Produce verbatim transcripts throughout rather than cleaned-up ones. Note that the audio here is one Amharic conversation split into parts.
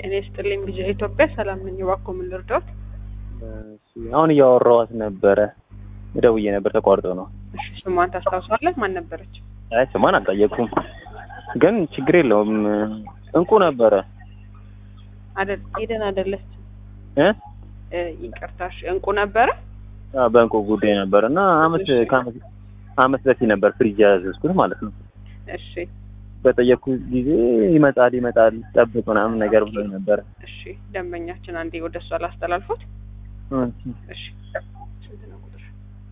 እኔ ስጥልኝ ቢጀ ኢትዮጵያ ሰላም ነኝ። እባክዎ ምን ልርዳዎት? እሺ አሁን እያወራኋት ነበረ ደውዬ ነበር ተቋርጦ ነው። እሺ ስሟን ታስታውሳለህ? ማን ነበረች? አይ ስሟን አልጠየቅኩም፣ ግን ችግር የለውም እንቁ ነበረ አይደል? ኤደን አይደለች እ ይቅርታሽ እንቁ ነበረ። አዎ በእንቁ ጉዳይ ነበር እና አመት ከአመት አመት በፊት ነበር ፍሪጅ ያዘዝኩት ማለት ነው። እሺ በጠየቅኩት ጊዜ ይመጣል ይመጣል ጠብቅ ምናምን ነገር ብሎ ነበር። እሺ ደንበኛችን አንዴ ወደሷ ላስተላልፎት። እሺ ስንት ነው ቁጥር?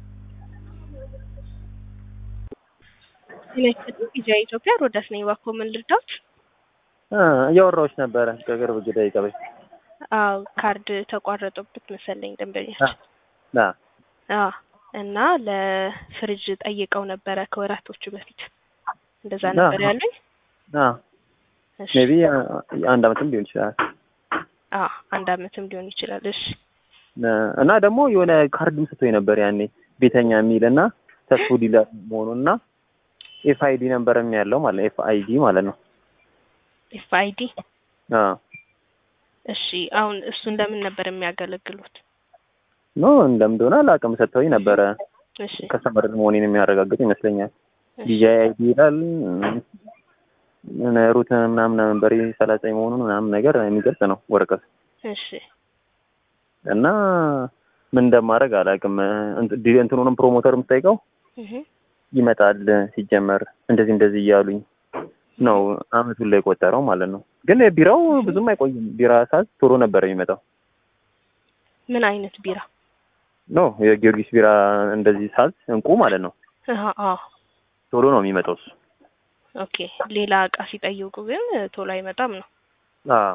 ስለዚህ ቢጃ ኢትዮጵያ ሮዳስ ነኝ። እባክዎ ምን ልርዳዎት? አ እያወራሁሽ ነበረ ከቅርብ ደቂቃ በፊት። አዎ ካርድ ተቋረጠበት መሰለኝ ደንበኛችን። አ አ እና ለፍሪጅ ጠይቀው ነበረ ከወራቶቹ በፊት እንደዛ ነበር ያሉኝ። አ እሺ ሜቢ አንድ አመትም ሊሆን ይችላል። አ አንድ አመትም ሊሆን ይችላል። እሺ እና ደግሞ የሆነ ካርድም ሰጥቶኝ ነበር ያኔ ቤተኛ የሚልና ተስፉ ዲለር መሆኑና ኤፍ አይ ዲ ነምበርም ያለው ማለት ኤፍ አይ ዲ ማለት ነው። ኤፍ አይ ዲ አ እሺ አሁን እሱን ለምን ነበር የሚያገለግሉት? ኖ እንደምደሆነ አላውቅም ሰጥቶኝ ነበረ። እሺ ከስተመር መሆኔን የሚያረጋግጥ ይመስለኛል። ቢጂ አይ ዲ ይላል ሩት ምናምን ነበር ሰላሳ መሆኑን ምናምን ነገር የሚገልጽ ነው ወረቀት። እሺ እና ምን እንደማደርግ አላውቅም። እንትኑንም ፕሮሞተርም ጠይቀው እህ ይመጣል ሲጀመር እንደዚህ እንደዚህ እያሉኝ ነው አመቱን ላይ ቆጠረው ማለት ነው። ግን ቢራው ብዙም አይቆይም። ቢራ ሳዝ ቶሎ ነበር የሚመጣው። ምን አይነት ቢራ? ኖ የጊዮርጊስ ቢራ እንደዚህ ሳዝ እንቁ ማለት ነው። አሃ አዎ ቶሎ ነው የሚመጣው እሱ። ኦኬ ሌላ እቃ ሲጠይቁ ግን ቶሎ አይመጣም ነው። አዎ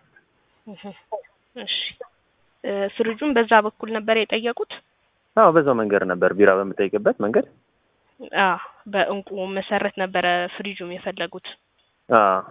እሺ ፍሪጁን በዛ በኩል ነበር የጠየቁት? አዎ በዛው መንገድ ነበር ቢራ በምጠይቅበት መንገድ። አዎ በእንቁ መሰረት ነበረ ፍሪጁም የፈለጉት። አዎ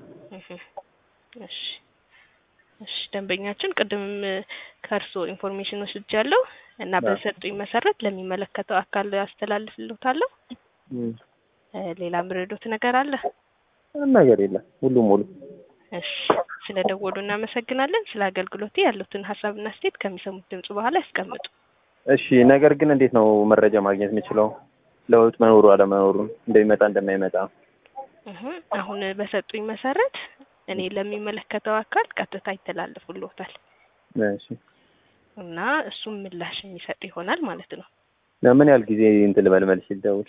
እሺ እሺ ደንበኛችን ቅድም ከርሶ ኢንፎርሜሽን ወስጃለሁ እና በሰጡኝ መሰረት ለሚመለከተው አካል አስተላልፍልዎታለሁ። ሌላ ምረዶት ነገር አለ? ነገር የለም ሁሉም ሙሉ። እሺ ስለደወሉ እናመሰግናለን። ስለ አገልግሎቴ ያሉትን ሀሳብና አስተያየት ከሚሰሙት ድምጽ በኋላ ያስቀምጡ። እሺ ነገር ግን እንዴት ነው መረጃ ማግኘት የምችለው? ለውጥ መኖሩ አለመኖሩን እንደሚመጣ እንደማይመጣ? እህ አሁን በሰጡኝ መሰረት እኔ ለሚመለከተው አካል ቀጥታ ይተላለፉልዎታል። እሺ እና እሱም ምላሽ የሚሰጥ ይሆናል ማለት ነው። ለምን ያህል ጊዜ እንትን ልበል መልሽ ልደውል?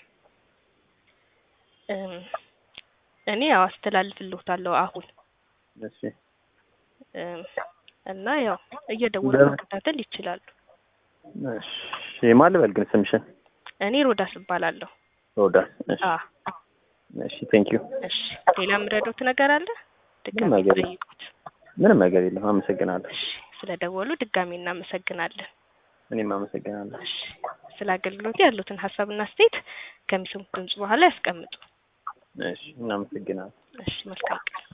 እኔ ያው አስተላልፍልዎታለሁ አሁን። እሺ እና ያው እየደወሉ መከታተል ይችላሉ። እሺ ማን ልበል ግን ስምሽን? እኔ ሮዳስ እባላለሁ። ሮዳስ እሺ አ እሺ ቴንክ ዩ። እሺ ሌላ ምረዶት ነገር አለ? ድጋሚ ጠይቁት። ምንም ነገር የለም። አመሰግናለሁ። እሺ ስለደወሉ ድጋሚ እናመሰግናለን። እኔም አመሰግናለሁ። እሺ ስለ አገልግሎት ያሉትን ሀሳብና አስተያየት ከሚሰሙት ድምጽ በኋላ ያስቀምጡ። እሺ እናመሰግናለን። እሺ መልካም ቀን።